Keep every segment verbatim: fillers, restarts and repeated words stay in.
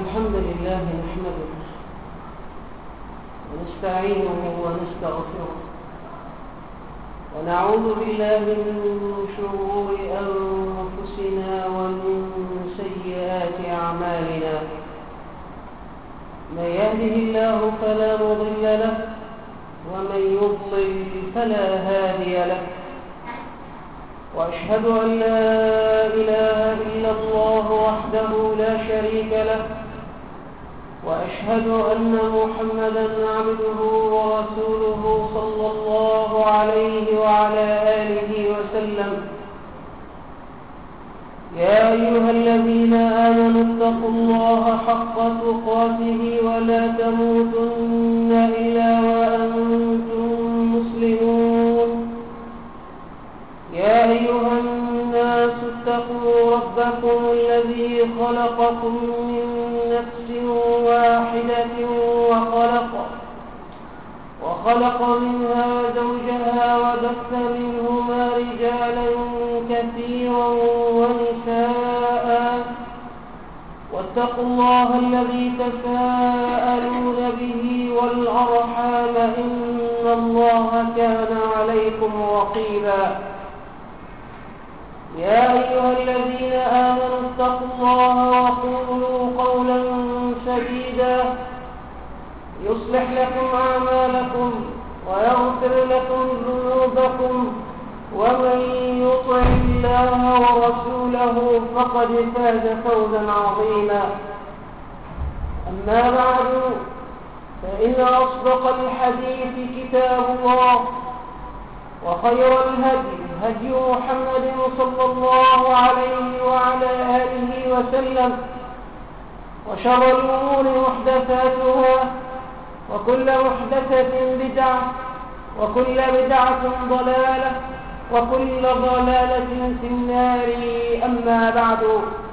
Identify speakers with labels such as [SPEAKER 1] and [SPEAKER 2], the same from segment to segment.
[SPEAKER 1] الحمد لله نحمده ونستعينه ونستغفره ونعوذ بالله من شرور أنفسنا ومن سيئات أعمالنا. من يهده الله فلا مضل له ومن يضلل فلا هادي له، وأشهد أن لا إله إلا الله وحده لا شريك له، وأشهد أن محمدًا عبده ورسوله صلى الله عليه وعلى آله وسلم. يا أيها الذين آمنوا اتقوا الله حق تقاته ولا تموتن إلا وأنتم مسلمون. يا أيها الناس اتقوا ربكم الذي خلقكم من نفس واحدة وخلق وخلق منها زوجها وبث منهما رجالا كثيرا ونساء، واتقوا الله الذي تساءلون به والأرحام إن الله كان عليكم رقيبا. يا أيها الذين آمنوا اتقوا الله وقولوا قولا سديدا يصلح لكم أعمالكم ويغفر لكم ذنوبكم، ومن يطع الله ورسوله فقد فاز فوزا عظيما. أما بعد، فإن أصدق الحديث كتاب الله، وخير الهدي هدي محمد صلى الله عليه وعلى آله وسلم، وشر الأمور محدثاتها، وكل محدثة بدعة، وكل بدعة ضلالة، وكل ضلالة في النار. أما بعد،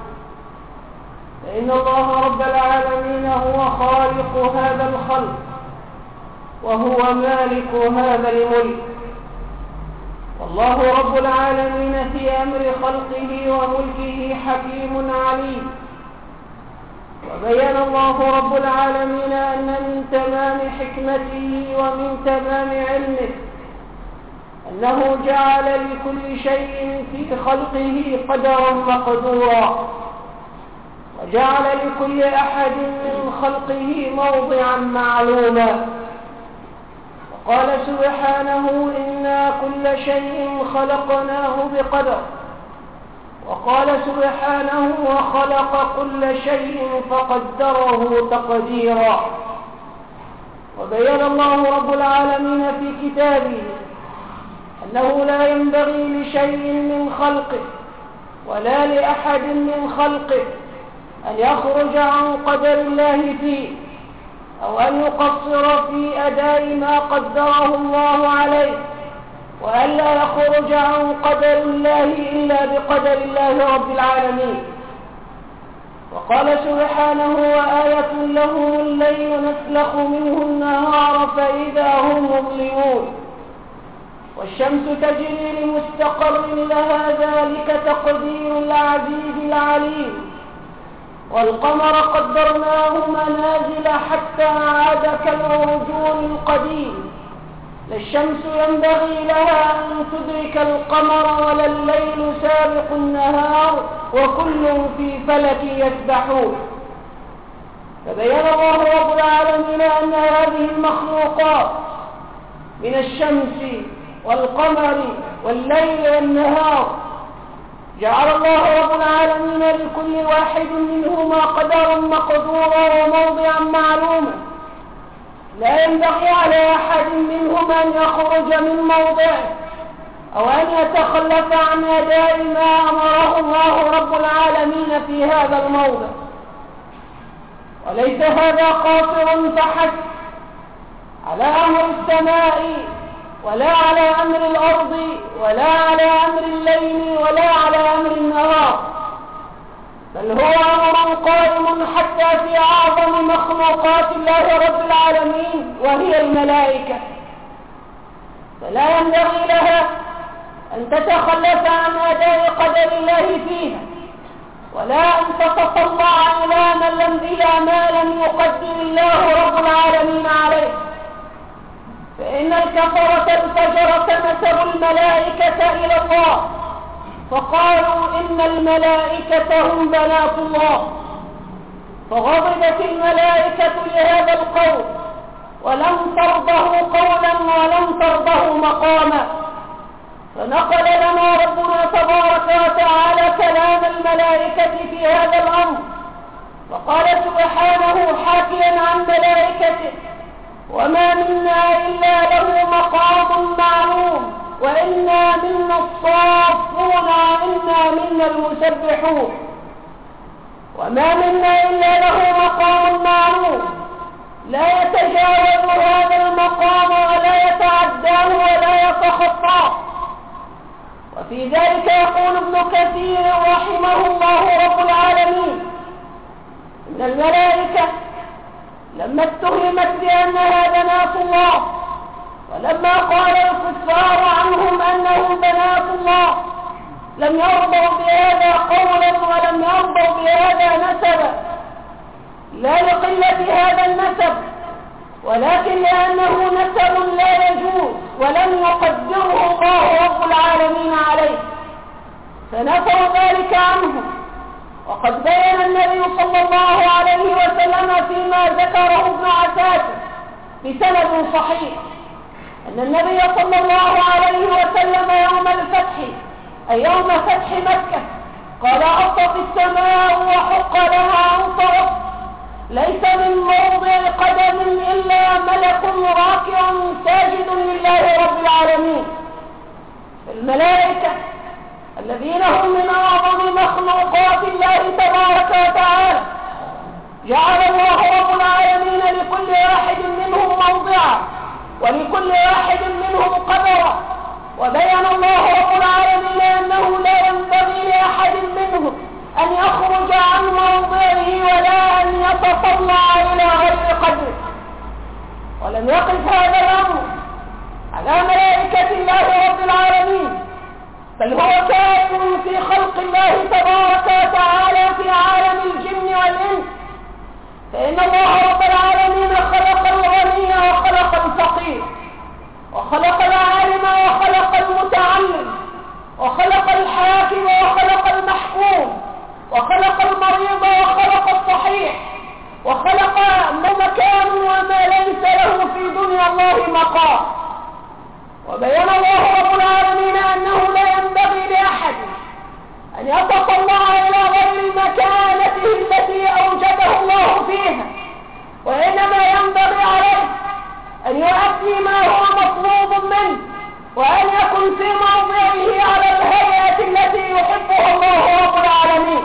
[SPEAKER 1] فإن الله رب العالمين هو خالق هذا الخلق، وهو مالك هذا الملك. والله رب العالمين في أمر خلقه وملكه حكيم عليم. وبين الله رب العالمين أن من تمام حكمته ومن تمام علمه أنه جعل لكل شيء في خلقه قدرا مقدورا، وجعل لكل أحد من خلقه موضعا معلوما. قال سبحانه: إنا كل شيء خلقناه بقدر. وقال سبحانه: وخلق كل شيء فقدره تقديرا. وبين الله رب العالمين في كتابه أنه لا ينبغي لشيء من خلقه ولا لأحد من خلقه أن يخرج عن قدر الله فيه، أو أن يقصر في أداء ما قدره الله عليه، وألا يخرج عن قدر الله إلا بقدر الله رب العالمين. وقال سبحانه: وآية لهم الليل نسلخ منه النهار فإذا هم مظلمون، والشمس تجري لمستقر لها ذلك تقدير العزيز العليم. والقمر قدرناه منازل حتى عاد كالعرجون القديم. لا الشمس ينبغي لها أن تدرك القمر ولا الليل سابق النهار، وكل في فلك يسبحون. فبين الله رب العالمين أن هذه المخلوقات من الشمس والقمر والليل والنهار جعل الله رب العالمين لكل واحد منهما قدرا مقدورا وموضعا معلوما. لا ينبغي على أحد منهم أن يخرج من موضعه أو أن يتخلف عن أداء ما أمره الله رب العالمين في هذا الموضع. وليس هذا قاصر فحسب على أمر السماء، ولا على أمر الأرض، ولا على أمر الليل، ولا على أمر النهار، بل هو أمر قائم حتى في أعظم مخلوقات الله رب العالمين وهي الملائكة. فلا ينبغي لها أن تتخلف عن أداء قدر الله فيها، ولا أن تتطلع إلى من لم إلى الكفرة الفجرة نسبوا الملائكة إلى الله، فقالوا إن الملائكة هم بنات الله، فغضبت الملائكة لهذا القول ولم ترضه قولا ولم ترضه مقاما. فنقل لنا ربنا تبارك وتعالى كلام الملائكة في هذا الأمر، فقال سبحانه حاكيا عن ملائكته: وما منا إلا له مقام معلوم، وإنا منا الصافون وإنا منا المسبحون. وما منا إلا له مقام معلوم لا يتجاوز هذا المقام ولا يتعداه ولا يتخطاه. وفي ذلك يقول ابن كثير رحمه الله رب العالمين: إن الملائكة لما اتهمت بأنها بنات الله، ولما قال الكفار عنهم أنهم بنات الله، لم يرضوا بهذا قولا ولم يرضوا بهذا نسبا، لا لقلة هذا النسب، ولكن لأنه نسب لا يجوز ولم يقدره الله رب العالمين عليه، فنفوا ذلك عنه. وقد بين النبي صلى الله عليه وسلم فيما ذكره ابن عساكر بسند صحيح أن النبي صلى الله عليه وسلم يوم الفتح، أي يوم فتح مكة، قال: أطت السماء وحق لها أن ترق، ليس من موضع قدم إلا ملك راكع ساجد لله رب العالمين. الملائكة الذين هم من أعظم مخلوقات الله تبارك وتعالى، جعل الله رب العالمين لكل واحد منهم موضعا ولكل واحد منهم قدرا، وبين الله رب العالمين أنه لا ينبغي لأحد منهم أن يخرج عن موضعه ولا أن يتطلع إلى غير قدره. ولم يقف هذا الأمر على ملائكة الله رب العالمين، بل هو كائن في خلق الله تبارك وتعالى في عالم الجن والإنس، فإن الله رب العالمين خلق الغني وخلق الفقير، وخلق العالم وخلق المتعلم، وخلق الحاكم وخلق المحكوم، وخلق المريض وخلق الصحيح، وخلق ما مكان وما ليس له في دنيا الله مقام. وبين الله رب العالمين أنه لا ينبغي لأحد أن يتطلع إلى غير مكانته التي أوجده الله فيها، وإنما ينبغي عليه أن يؤدي ما هو مطلوب منه، وأن يكون في موضعه على الهيئة التي يحبها الله رب العالمين.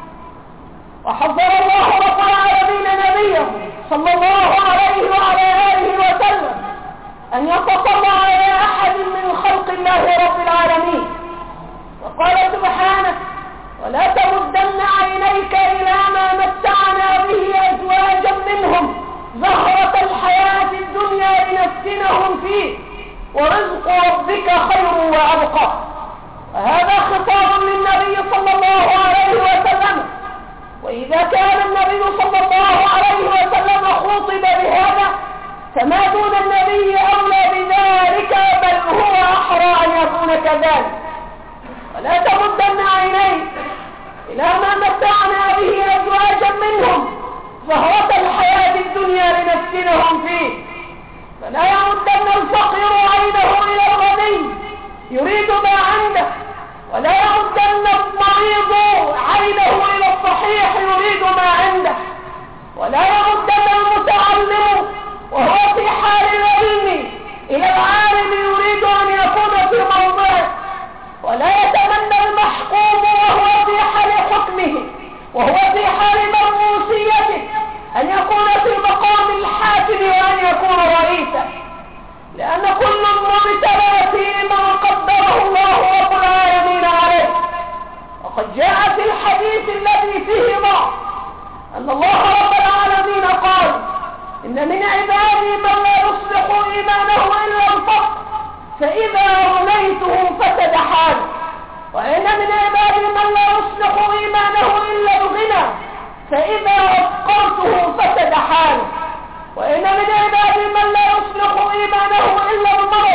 [SPEAKER 1] وحذر الله رب العالمين نبيه صلى الله عليه وعلى آله وسلم أن يتطلع إلى أحد من خلق الله رب العالمين، وقال سبحانه: ولا تمدن عينيك إلى ما متعنا به أزواجا منهم زهرة الحياة الدنيا لنفتنهم فيه ورزق ربك خير وأبقى. وهذا خطاب للنبي صلى الله عليه وسلم، وإذا كان النبي صلى الله عليه وسلم خاطب بهذا فما دون النبي أولى بذلك، بل هو أحرى أن يكون كذلك. ولا تمدن عينيك إلى ما متعنا به أزواجا منهم زهرة الحياة الدنيا لنفتنهم فيه، فلا يمدن الفقير عينه إلى الغني يريد ما عنده، ولا يمدن المريض عينه إلى الصحيح يريد ما عنده، ولا يمدن المتعلم وهو في حال العلم إلى العالم يريد أن يكون في موضعه، ولا يتمنى المحكوم وهو في حال حكمه وهو في حال مرموسيته أن يكون في مقام الحاكم وأن يكون رئيسا، لأن كل مبتلى فيما قدره الله رب العالمين عليه. وقد جاء في الحديث الذي فيه ضعف أن الله رب العالمين قال: إن من عبادي من لا يصلح إيمانه إلا الفقر، فإذا رميته فسد حاله، وإن من عبادي من لا يصلح إيمانه إلا الغنى، فإذا أفقرته فسد حاله، وإن من عبادي من لا يصلح إيمانه إلا المرض،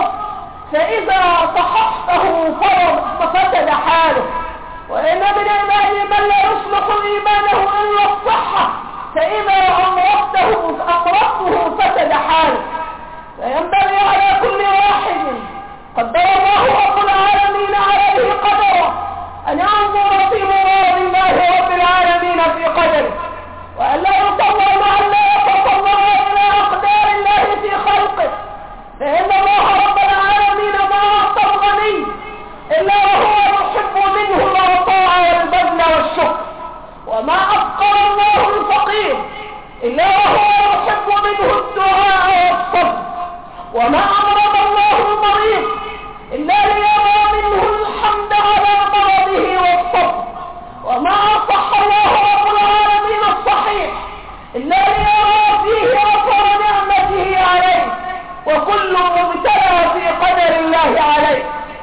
[SPEAKER 1] فإذا صححته فسد حاله. وإن من عباد من لا يصلح إيمانه إلا الصحة، فإذا أمرته أمرته فسد حاله. فينبغي على كل واحد قدر الله رب العالمين عليه قدره أن ينظر في مراد الله رب العالمين في قدره، وأن لا يطلع مع الله يتطلع إلى أقدار الله في خلقه، فإن الله رب العالمين ما أعطى الغني إلا وهو يحب منه العطاء والبذل والشكر، وما أفقر الله الفقير إلا وهو يحب منه الدعاء والصبر، وما أمرض الله المريض إلا ليرى منه الحمد على مرضه والصبر، وما أصح الله رب العالمين الصحيح إلا ليرى فيه أثر نعمته عليه، وكل مبتلى في قدر الله عليه.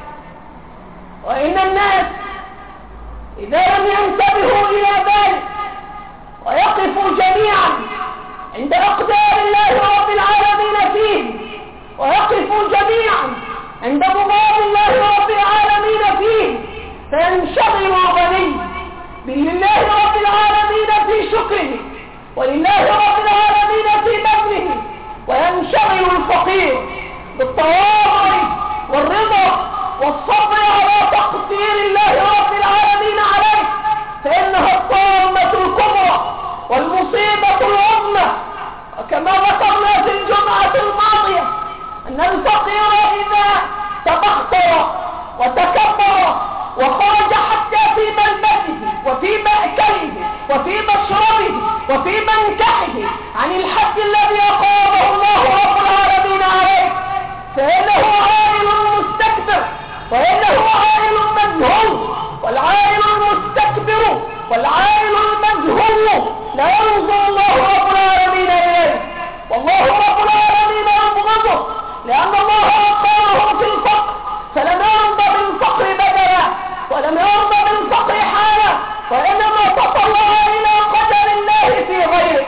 [SPEAKER 1] وإن الناس إذا لم ينتبهوا إلى ذلك ويقفوا جميعا عند أقدار الله رب العالمين فيه، ويقفوا جميعا عند مراد الله رب العالمين فيه، فينشغل الغني بالله رب العالمين في شكره ولله رب العالمين في بذله، وينشغل الفقير بالتواضع والرضا والصبر على تقدير الله رب العالمين عليه، فإنها الطامة الكبرى والمصيبة العظمى. وكما ذكرنا في الجمعة الماضية أن الفقير إذا تبختر وتكبر وخرج حتى في ملبسه وفي مأكله وفي مشربه وفي منكحه عن الحد الذي أقامه الله رب العالمين عليه، فإنه عائل مستكبر، وإنه عائل مذهول، والعائل المستكبر والعائل المذهول لا ينظر الله رب العالمين إليه، والله رب العالمين يبغضه، لأن الله أقامه في الفقر فلم يرضى بالفقر بدلا ولم يرضى بالفقر حالا، وإنما تطلع إلى قدر الله في غيره.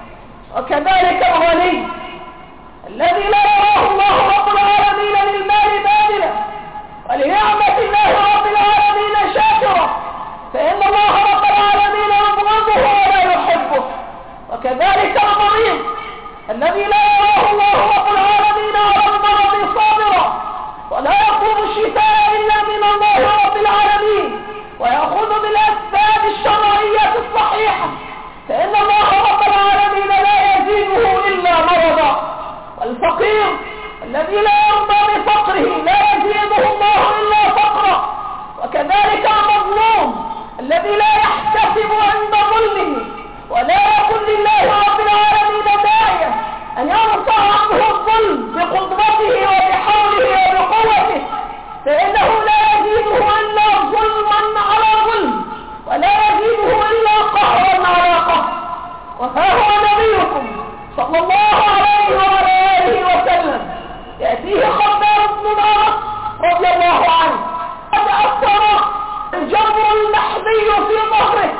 [SPEAKER 1] وكذلك الغني الذي لا يراه الله رب العالمين للمال باذلا ولنعمة الله رب العالمين شاكرا، فإن الله رب العالمين يبغضه ولا يحبه. وكذلك المريض الذي لا يراه الله رب العالمين على المرض صابرا ولا يطلب الشفاء إلا من الله رب العالمين ويأخذ بالأسباب الشرعية الصحيحة، فإن الله رب العالمين لا يزيده إلا مرضا. والفقير الذي لا يرضى بفقره لا يزيده الله إلا فقرا. وكذلك المظلوم الذي لا يحتسب عند ظلمه ولا يكن لله رب العالمين داعيا أن يرفع عنه الظلم بقدرته وبحوله وبقوته، فإنه لا يزيده إلا ظلما على ظلم ولا يزيده إلا قهرا على قهر. وها هو نبيكم صلى الله عليه وعلى آله وسلم يأتيه خباب بن الأرت رضي الله عنه قد أثر الجبر المحمي في ظهره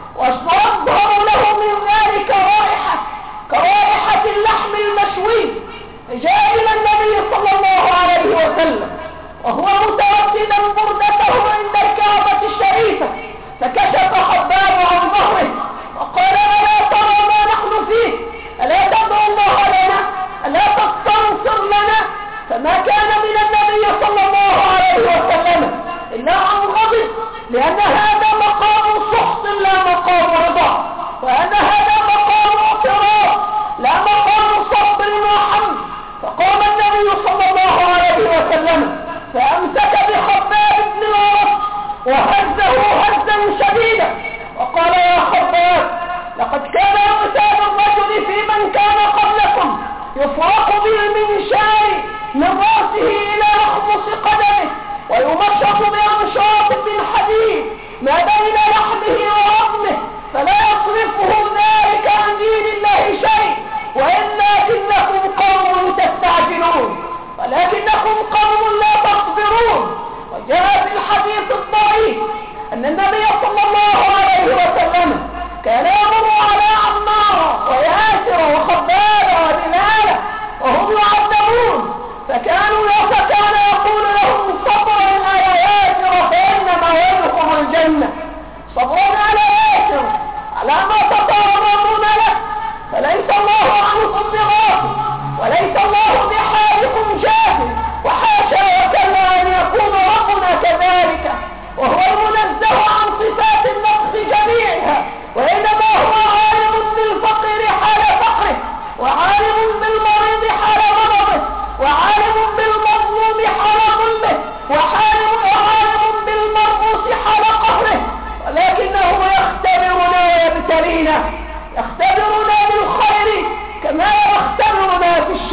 [SPEAKER 1] ويظهر له من ذلك رائحة كرائحة اللحم المشوي، جاء إلى النبي صلى الله عليه وسلم وهو متوسدا بردته عند الكعبة الشريفة، فكشف خباب عن ظهره وقال: ألا ترى ما نحن فيه؟ ألا تدعو الله لنا؟ ألا تستنصر لنا؟ فما كان من النبي صلى الله عليه وسلم إلا أن غضب، لأن هذا مقام سخط لا مقام رضا، وأن هذا مقام اعتراض لا مقام صبر وحمد. فقام النبي صلى الله عليه وسلم فأمسك بخباب بن الأرت وهزه هزا شديدا وقال: يا خباب، لقد كان يغتال الرجل في من كان قبلكم يفرق بالمنشار من رأسه إلى أخمص قدمه ويمشط بأنشاط من حديد ما بين لحمه وعظمه، فلا يصرفه ذلك عن دين الله شيء، ولكنكم قوم تستعجلون ولكنكم قوم لا تصبرون. وجاء في الحديث الضعيف أن النبي صلى الله عليه وسلم كان يمر على عمار وياسر وخباب وبلال وهم يعذبون، فكانوا فكان يقول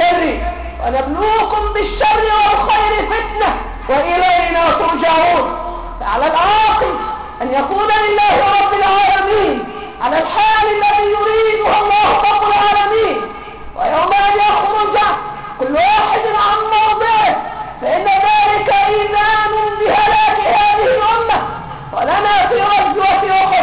[SPEAKER 1] بالبر ونبلوكم بالشر والخير فتنة وإلينا ترجعون. فعلى العاقل أن يكون لله رب العالمين على الحال الذي يريدها الله رب العالمين، ويوم أن يخرج كل واحد عن موضعه فإن ذلك إيمان بهلاك هذه الأمة. ولنا في غزوة أحد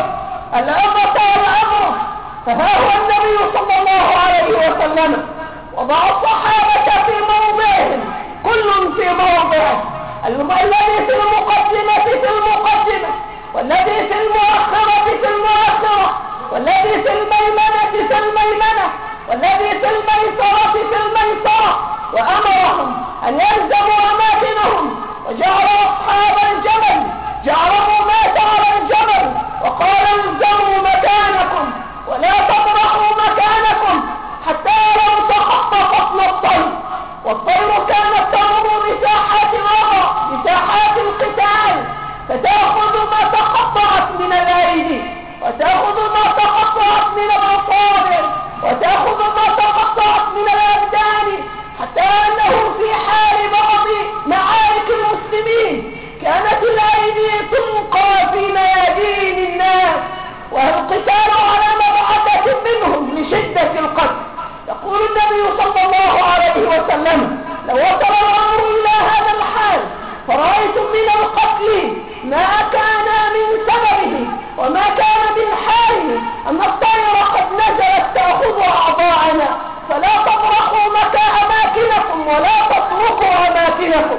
[SPEAKER 1] الأمة والأمر، فها هو النبي صلى الله عليه وسلم وضع الصحابة في موضعهم كل في موضعه، الذي في المقدمة في المقدمة، والذي في المؤخرة في المؤخرة، والذي في الميمنة في الميمنة، والذي في الميسرة في الميسرة، وأمرهم أن يلزموا أماكنهم، وجعل أصحاب الجبل جعلوا مات على الجبل وقال الزموا مكانكم ولا تطرحوا مكانكم حتى لو تخطى فصل الطير. والطير كانت تمر بساحات الوضع بساحات القتال فتأخذ ما تقطعت من الأيدي، وتأخذ ما تقطعت من الأصابع، وتأخذ ما تقطعت من الأبدان، حتى أنه في حال بعض معارك المسلمين كانت الأيدي تلقى في ميادين الناس والقتال على مبعثة منهم لشدة القتل. يقول النبي صلى الله عليه وسلم: لو وصل الأمر إلى هذا الحال فرأيتم من القتل ما كان من سببه وما كان من حاله أن الطير قد نزلت تأخذ أعضاءنا، فلا تطرحوا أماكنكم ولا تتركوا أماكنكم.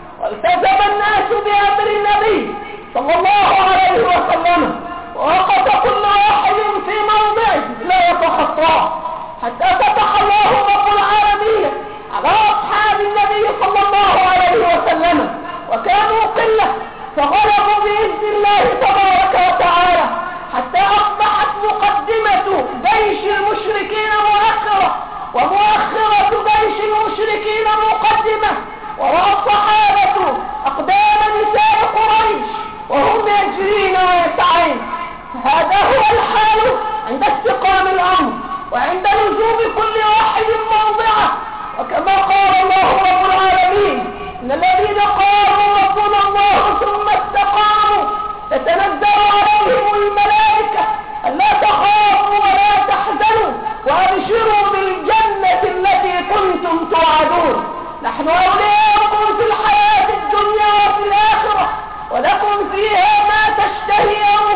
[SPEAKER 1] والتزم الناس بأمر النبي صلى الله عليه وسلم، ووقف كل واحد في موضعه لا يتخطاه، حتى فتح الله رب العالمين على أصحاب النبي صلى الله عليه وسلم، وكانوا قلة فغلبوا بإذن الله تبارك وتعالى، حتى أصبحت مقدمة جيش المشركين مؤخرة ومؤخرة جيش المشركين مقدمة، ورأى الصحابة أقدام نساء قريش وهم يجرين ويسعين. هذا هو الحال عند استقام الأمر وعند لزوم كل واحد موضعه. وكما قال الله رب العالمين: إن الذين قالوا ربنا الله ثم استقاموا تتنزل عليهم الملائكة ألا تخافوا ولا تحزنوا وأبشروا بالجنة التي كنتم توعدون، نحن أولياؤكم في الحياة الدنيا وفي الآخرة، ولكم فيها ما تشتهي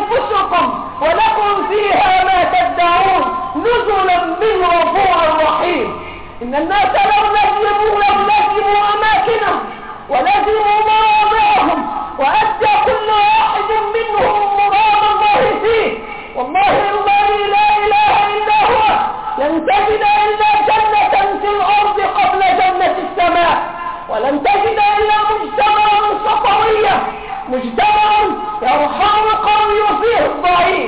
[SPEAKER 1] أنفسكم ولكم فيها ما تدعون نزلا من غفور رحيم. إن الناس لو نزلوا لو نزلوا أماكنهم ولزموا مواضعهم وأدى كل واحد منهم مراد الله فيه، والله الذي لا إله إلا هو لن تجد إلا جنة في الأرض قبل جنة السماء، ولن تجد إلا مجتمعا صفويا، مجتمع يرحم القوي فيه الضعيف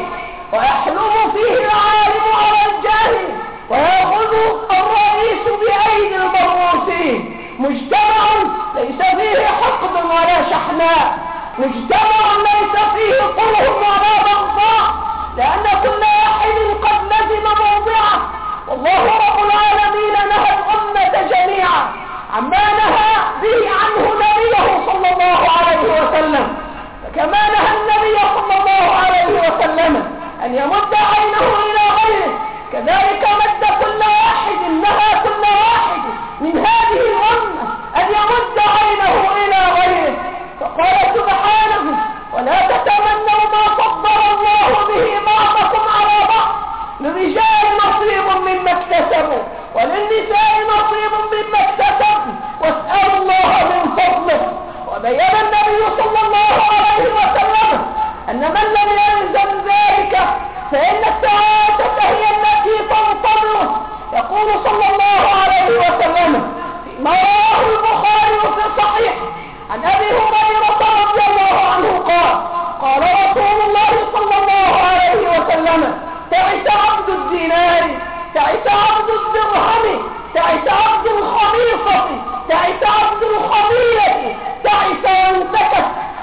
[SPEAKER 1] ويحلم فيه العالم على الجاهل ويأخذ الرئيس بأيدي المرؤوسين، مجتمع ليس فيه حقد ولا شحناء، مجتمع ليس فيه قره ولا بغضاء، لأن كل واحد قد لزم موضعه. والله رب العالمين نهى الأمة جميعا عما نهى به عنه نبيه صلى الله عليه وسلم، فكما نهى النبي صلى الله عليه وسلم أن يمد عينه إلى غيره، كذلك مد كل واحد نهى كل واحد من هذه الأمة أن يمد عينه إلى غيره. فقال سبحانه: ولا تتمنوا ما فضل الله به بعضكم على بعض، للرجال نصيب مما اكتسبوا وللنساء نصيب مما اكتسبوا واسألوا الله من فضله. وبين النبي صلى الله عليه وسلم أن من لم يلزم ذلك فإن السعادة هي التي تنتظره. يقول صلى الله عليه وسلم فيما رواه البخاري في صحيح عن أبي هريرة رضي الله عنه قال: قال رسول الله صلى الله عليه وسلم: تعس عبد الدينار، تعس عبد الدرهم، تعس عبد الخميصة، تعس عبد الخميلة، تعس وانتكس،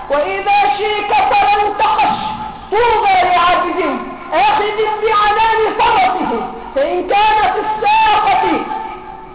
[SPEAKER 1] وإذا شيك فلن تخش. طوبى لعبد آخذ بعنان فرسه، فإن كان في الساقة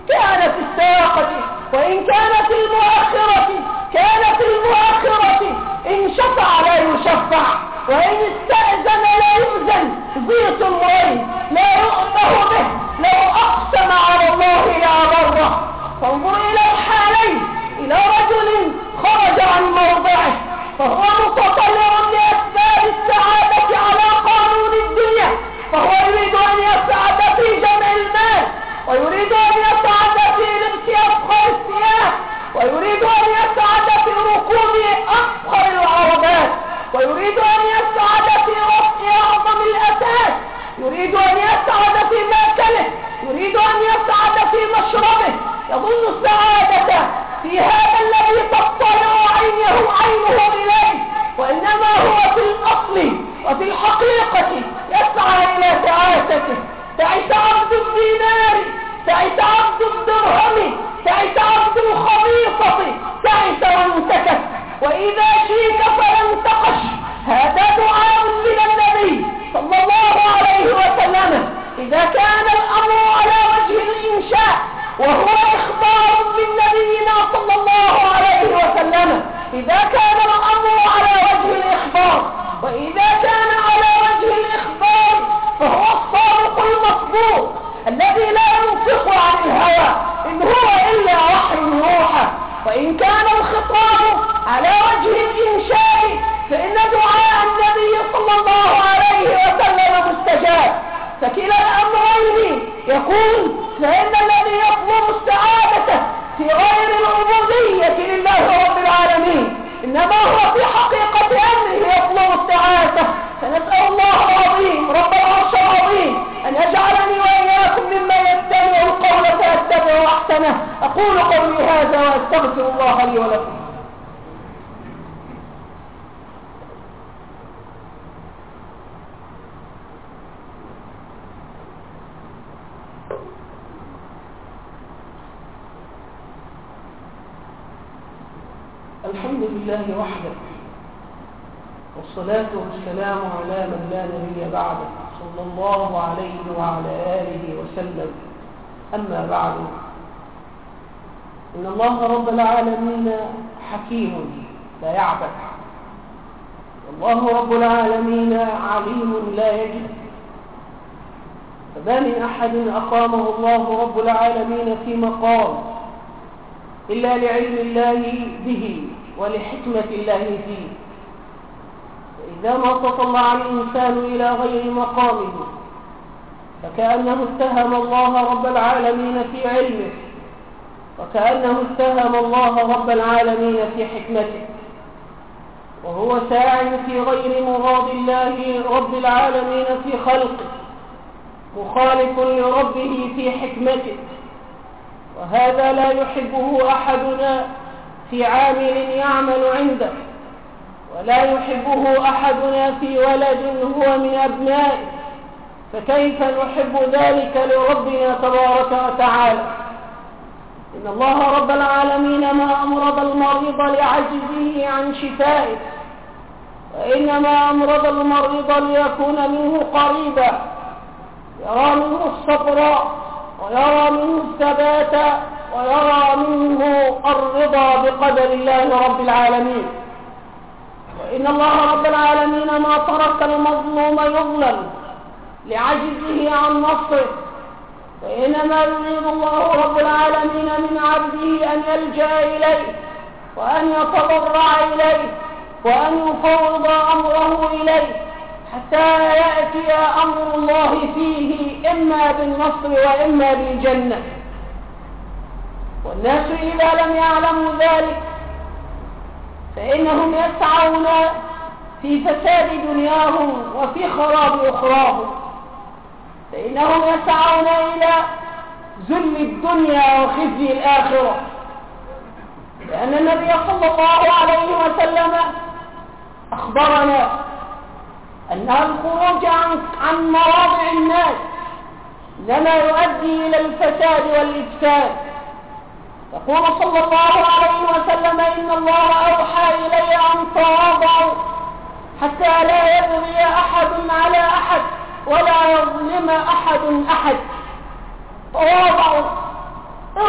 [SPEAKER 1] كانت الساقة، وإن كانت المؤخرة كانت المؤخرة، إن شفع لا يشفع، وإن استأذن لا يؤذن، زيت الغيب لا يؤمه به، لو أقسم على الله لأبره. فانظر إلى الحالين، إلى رجل خرج عن موضعه فهو متطلع لأسباب السعادة على قانون الدنيا، فهو يريد أن يسعد في جمع المال، ويريد أن يسعد في لبس أفخر الثياب، ويريد أن يسعد في ركوب أفخر العربات، ويريد أن يسعد في رفع أعظم الأساس، يريد أن يسعد في ماكله، يريد أن يسعد في مشربه، يظن السعادة في هذا الذي تطلع عينه عينه إليه، وإنما هو في الأصل وفي الحقيقة يسعى إلى تعاسته. تعس عبد الدينار، تعس عبد الدرهم، تعس عبد الخميصة، تعس وانتكس، وإذا شيك فلانتقش. هذا دعاء من النبي صلى الله عليه وسلم إذا كان الأمر على وجه الإنشاء، وهو إخبار من نبينا صلى الله عليه وسلم. إذا كان الأمر على وجه الإخبار، وإذا كان على وجه الإخبار فهو الصادق المصدوق الذي لا ينطق عن الهوى، إن هو إلا وحي يوحى. وإن كان الخطاب على وجه الإنشاء فإن دعاء النبي صلى الله عليه وسلم مستجاب. فكلا الأمرين يقول، فإن الذي يطلب السعادة في غير العبودية لله رب العالمين إنما هو في حقيقة أمره يطلب السعادة. فنسأل الله العظيم رب العرش العظيم أن يجعلني وإياكم ممن يتبع القول فيتبع أحسنه. أقول قولي هذا وأستغفر الله لي ولكم. الحمد لله وحده، والصلاة والسلام على من لا نبي بعده صلى الله عليه وعلى آله وسلم. أما بعد، إن الله رب العالمين حكيم لا يعبث، والله رب العالمين عليم لا يجد. فما من أحد أقامه الله رب العالمين في مقام إلا لعلم الله به ولحكمة الله فيه. فإذا ما تطلع الإنسان إلى غير مقامه فكأنه اتهم الله رب العالمين في علمه، وكأنه اتهم الله رب العالمين في حكمته، وهو ساع في غير مراد الله رب العالمين في خلقه، مخالف لربه في حكمته. وهذا لا يحبه أحدنا في عامل يعمل عنده، ولا يحبه أحدنا في ولد هو من أبنائه، فكيف نحب ذلك لربنا تبارك وتعالى؟ إن الله رب العالمين ما أمرض المريض لعجزه عن شفائه، وإنما أمرض المريض ليكون منه قريبا، يرى منه الصبر، ويرى منه الثبات، ويرى منه الرضا بقدر الله رب العالمين. وإن الله رب العالمين ما ترك المظلوم يظلم لعجزه عن نصره، وإنما يريد الله رب العالمين من عبده أن يلجأ إليه، وأن يتضرع إليه، وأن يفوض أمره إليه، حتى يأتي أمر الله فيه إما بالنصر وإما بالجنة. والناس إذا لم يعلموا ذلك فإنهم يسعون في فساد دنياهم وفي خراب أخراهم، فإنهم يسعون إلى ذل الدنيا وخزي الآخرة، لأن النبي صلى الله عليه وسلم أخبرنا أن الخروج عن, عن مواضع الناس لما يؤدي إلى الفساد والإفساد. يقول صلى الله عليه وسلم: إن الله أوحى إلي أن تواضعوا حتى لا يبغي أحد على أحد ولا يظلم أحد أحد. تواضعوا،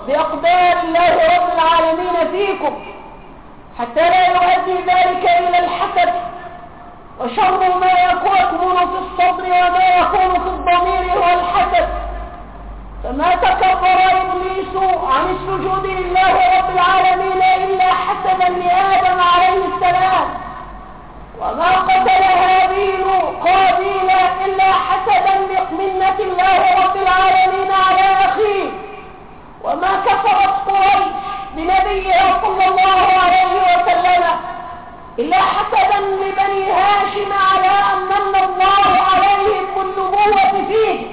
[SPEAKER 1] بأقدار الله رب العالمين فيكم، حتى لا يؤدي ذلك إلى الحسد، وشر ما يكون في الصدر وما يكون في الضمير هو الحسد. فما تكبر إبليس عن السجود لله رب العالمين إلا حسدا لآدم عليه السلام، وما قتل هابيل قابيل إلا حسدا لمنة الله رب العالمين على أخيه، وما كفرت قريش بنبيها صلى الله عليه وسلم إلا حسدا لبني هاشم على أن من الله عليهم بالنبوة فيه.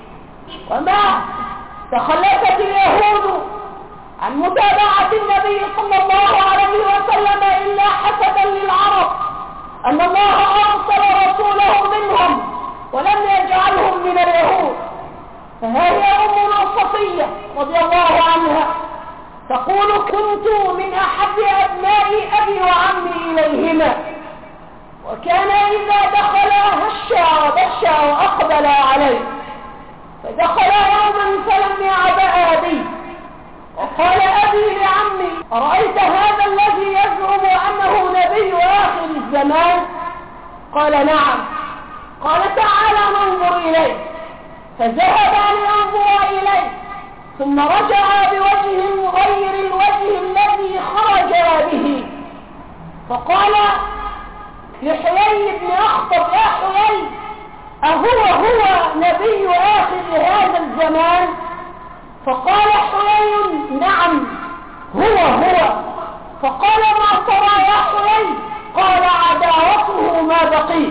[SPEAKER 1] وما تخلفت اليهود عن متابعة النبي صلى الله عليه وسلم إلا حسدا للعرب أن الله أرسل رسوله منهم ولم يجعلهم من اليهود. فهذه أمنا صفية رضي الله عنها تقول: كنت من أحب أبناء أبي وعمي إليهما، وكان إذا دخل هشا وبشا وأقبل عليه، فدخل يوما فلم يعبأ بي، وقال أبي لعمي: أرأيت هذا الذي يزعم أنه نبي آخر الزمان؟ قال: نعم. قال: تعالى ننظر إليه. فذهب لينظر إليه، ثم رجع بوجه غير الوجه الذي خرج به، فقال لحيي بن أخطب: يا حيي، أهو هو نبي آخر هذا الزمان؟ فقال حيي: نعم هو هو. فقال: ما ترى يا حيي؟ قال: عداوته ما بقي.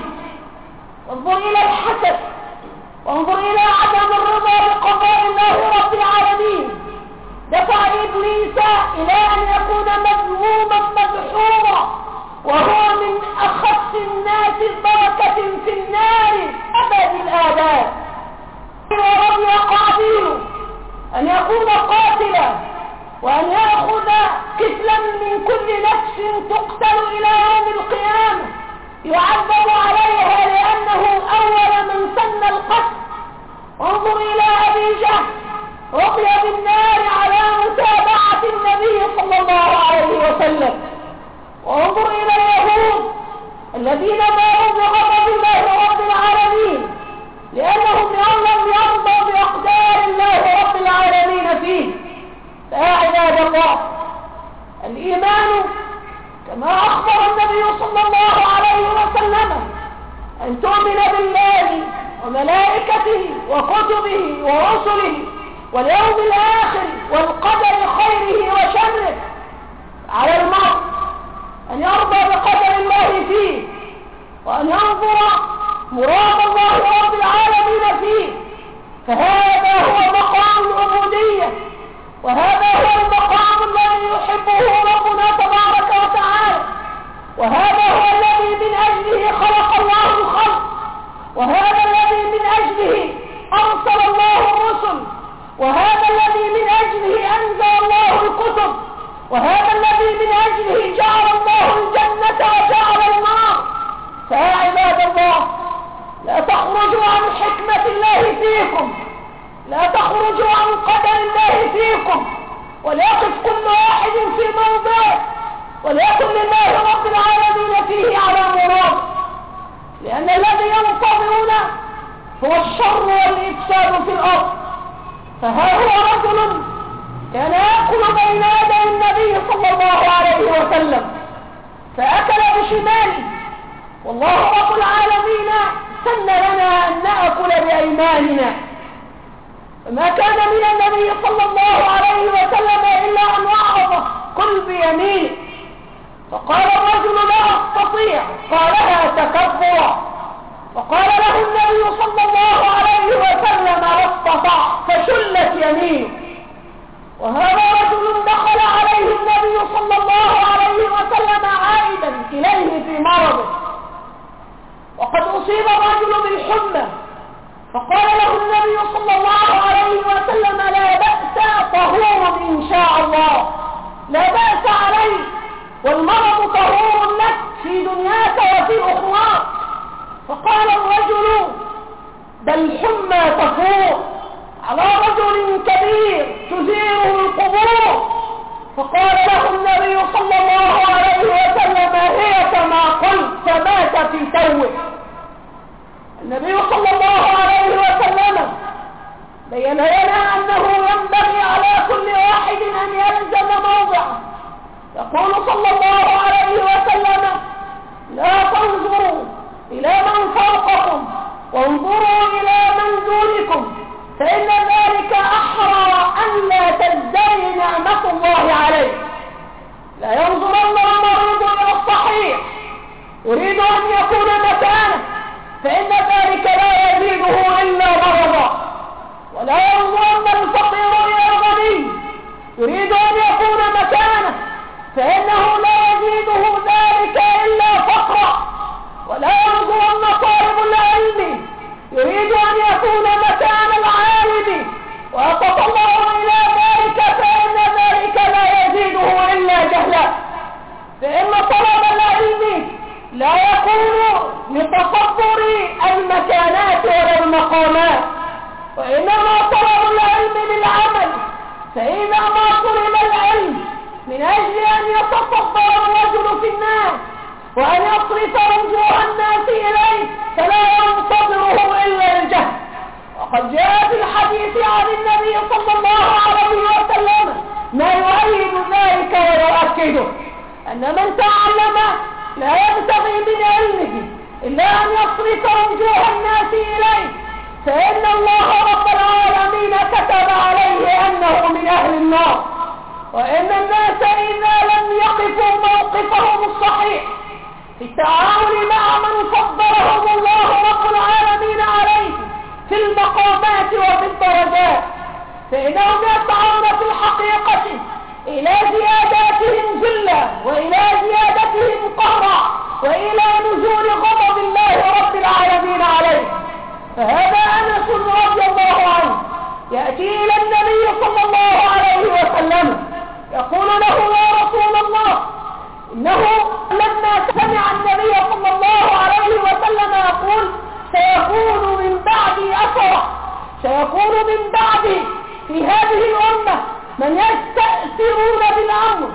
[SPEAKER 1] انظر إلى الحسد، وانظر إلى عدم الرضا بقضاء الله رب العالمين، دفع إبليس إلى أن يكون مذموما مدحورا، وهو من أخف الناس بركة في النار أبد الآباد. ورضي قابيل أن يكون قاتلا، وأن يأخذ كفلا من كل نفس تقتل إلى يوم القيامة يعذب عليها لأنه أول من سن القتل. وانظر إلى أبي جهل رضي بالنار على متابعة النبي صلى الله عليه وسلم. وانظر إلى اليهود الذين باءوا بغضب الله رب العالمين لأنهم لم يرضوا بأقدار الله رب العالمين فيه. فيا عباد الله، الإيمان كما أخبر النبي صلى الله عليه وسلم أن تؤمن بالله وملائكته وكتبه ورسله واليوم الآخر والقدر خيره وشره. على المرء أن يرضى بقدر الله فيه، وأن ينظر مراد الله رب العالمين فيه. فهذا هو مقام العبودية، وهذا هو المقام الذي يحبه ربنا تبارك وتعالى، وهذا هو الذي من أجله خلق الله الخلق، وهذا الذي من أجله أرسل الله الرسل، وهذا الذي من أجله أنزل الله الكتب، وهذا الذي من أجله جعل الله الجنة وجعل النار. فيا عباد الله، لا تخرجوا عن حكمة الله فيكم، لا تخرجوا عن قدر الله فيكم، وليقف كل واحد في موضعه، وليكن لله رب العالمين فيه على مراد، لأن الذي ينتظرون هو الشر والإفساد في الأرض. فها هو رجل كان يأكل بين يدي النبي صلى الله عليه وسلم، فأكل بشماله، والله رب العالمين سن لنا أن نأكل بأيماننا. فما كان من النبي صلى الله عليه وسلم إلا أن وعظ: كل بيمينه. فقال الرجل: لا أستطيع. قالها تكبرا. وقال له النبي صلى الله عليه وسلم: لا استطاع، فشلت يمينه. وهذا رجل دخل عليه النبي صلى الله عليه وسلم عائدا إليه في مرضه، وقد أصيب الرجل بالحمى، فقال له النبي صلى الله عليه وسلم: لا بأس، طهور إن شاء الله، لا بأس عليه، والمرض طهور لك في دنياك وفي أخراك. فقال الرجل: بل حمى تفور على رجل كبير تزيره القبور فقال له النبي صلى الله عليه وسلم: هي كما قلت، فمات في توه. النبي صلى الله عليه وسلم بين لنا أنه ينبغي على كل واحد أن يلزم موضعه. يقول صلى الله عليه وسلم: لا تنظروا إلى من فوقكم وانظروا إلى من دونكم، فإن ذلك أحرى أن لا تزدري نعمة الله عليه. لا ينظرن المريض إلى الصحيح يريد أن يكون مكانه، فإن ذلك لا يزيده إلا مرضا. ولا ينظرن الفقير إلى الغني يريد أن يكون مكانه، فإنه لا يزيده ذلك إلا فقرا. ولا ينظرن طالب العلم يريد أن يكون مكان العالم ويتطلع إلى ذلك، فإن ذلك لا يزيده إلا جهلا. فإن طلب العلم لا يكون لتصدر المكانات ولا المقامات، وإنما طلب العلم للعمل. فإذا ما طلب العلم من أجل أن يتصدر الرجل في الناس وأن يصرف وجوه الناس إليه، فلا ينتظره إلا الجهل. وقد جاء في الحديث عن النبي صلى الله عليه وسلم ما يؤيد ذلك ويؤكده، أن من تعلم لا يبتغي من علمه إلا أن يصرف وجوه الناس إليه، فإن الله رب العالمين كتب عليه أنه من أهل النار. وإن الناس إذا لم يقفوا موقفهم الصحيح في التعامل مع من فضلهم الله رب العالمين عليه في المقامات وفي الدرجات، فإنهم يسعون في الحقيقة إلى زياداتهم ذلا وإلى زيادتهم قهرا وإلى نزول غضب الله رب العالمين عليه. فهذا أنس رضي الله عنه يأتي إلى النبي صلى الله عليه وسلم يقول له: يا رسول الله، إنه لما سمع النبي صلى الله عليه وسلم يقول: سيكون من بعدي أثرة، سيكون من بعدي في هذه الأمة من يستأثرون بالأمر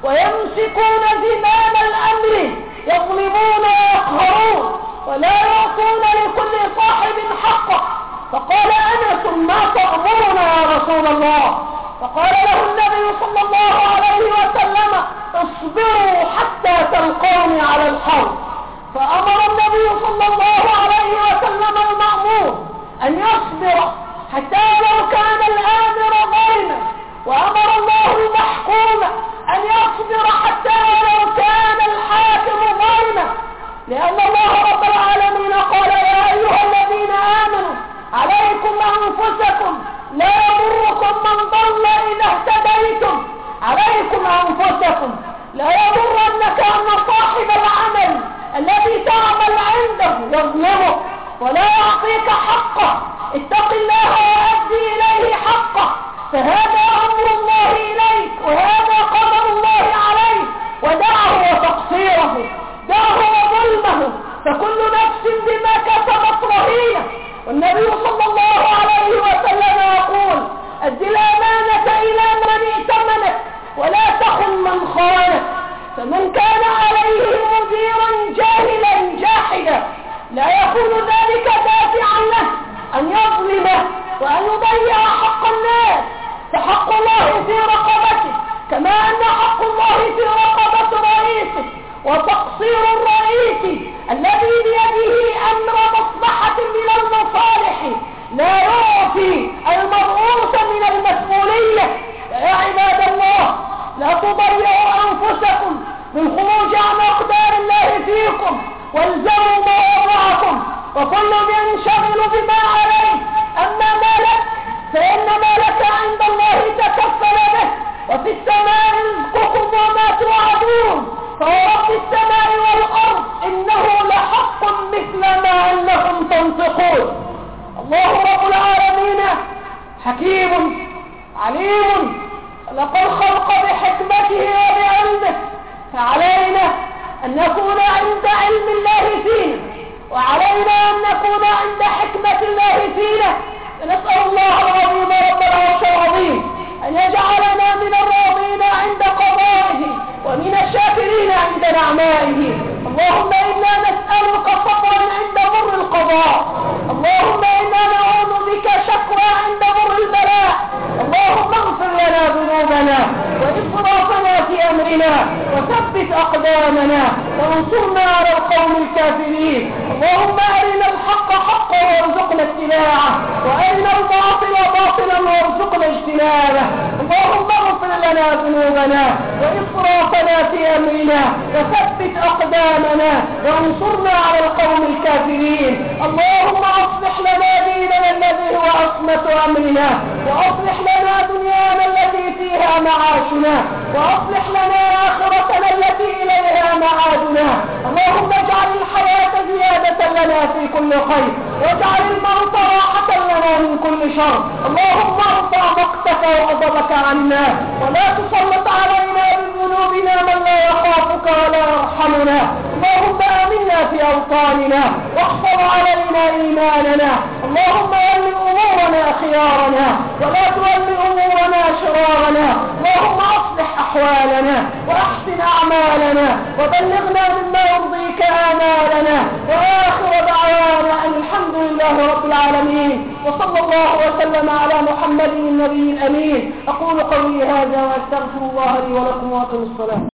[SPEAKER 1] ويمسكون زمام الأمر، يظلمون ويقهرون ولا يعطون لكل صاحب حقه. فقال أنس: ما تأمرنا يا رسول الله؟ فقال له النبي صلى الله عليه وسلم: اصبروا حتى تلقوني على الحوض. فأمر النبي صلى الله عليه وسلم المأمور أن يصبر حتى لو كان الآمر ظالما، وأمر الله المحكوم أن يصبر حتى لو كان الحاكم ظالما، لأن الله رب العالمين قال: يا أيها الذين آمنوا عليكم أنفسكم لا يضركم من ضل إذا اهتديتم. عليكم أنفسكم، لا يضرنك أن صاحب العمل الذي تعمل عنده يظلمك ولا يعطيك حقه. اتق الله وأدي إليه حقه، فهذا أمر الله إليك وهذا قدر الله عليك، ودعه وتقصيره، دعه وظلمه، فكل نفس بما كسبت رهينة. والنبي صلى الله عليه وسلم يقول: أد الأمانة إلى من ائتمنك ولا تخن من خانك. فمن كان عليه مديرا جاهلا جاحدا لا يكون ذلك دافعا له أن يظلمه وأن يضيع حق الناس، فحق الله في رقبته كما أن حق الله في رقبة رئيسه. وتقصير الرئيس الذي بيده أمر مصلحة من المصالح لا يعطي المرؤوس من المسؤولية. يا عباد الله، لا تضيعوا أنفسكم بالخروج عن أقدار الله فيكم، والزموا مواضعكم، وكل ينشغل بما عليه. أما ما لك فإن ما لك عند الله تكفل به، وفي السماء رزقكم وما توعدون، فورب السماء والأرض إنه لحق مثل ما أنكم تنطقون. الله رب العالمين حكيم عليم، خلق الخلق بحكمته وبعلمه، فعلينا أن نكون عند علم الله فينا، وعلينا أن نكون عند حكمة الله فينا. فنسأل الله العظيم رب العرش العظيم أن يجعلنا من الراضين عند أقدامنا وانصرنا على القوم الكافرين. اللهم أرنا الحق حقا وارزقنا اتباعه، وأرنا الباطل باطلا وارزقنا اجتنابه. اللهم اغفر لنا ذنوبنا وإسرافنا في أمرنا وثبت أقدامنا وانصرنا على القوم الكافرين. اللهم أصلح لنا ديننا الذي هو عصمة أمرنا، وأصلح لنا دنيانا التي فيها معاشنا، وأصلح لنا آخرتنا التي إليها معادنا. اللهم اجعل الحياة زيادة لنا في كل خير، واجعل الموت راحة لنا من كل شر. اللهم ارفع مقتك وغضبك عنا، ولا تسلط علينا بذنوبنا من لا يخافك ولا يرحمنا. اللهم آمنا في أوطاننا واحفظ علينا إيماننا. اللهم ول أمورنا خيارنا ولا تول أمورنا شرارنا. اللهم أصلح أحوالنا وأحسن أعمالنا وبلغنا مما يرضيك آمالنا. وآخر دعوانا أن الحمد لله رب العالمين، وصلى الله وسلم على محمد النبي الأمين. أقول قولي هذا وأستغفر الله لي ولكم وأقم الصلاة.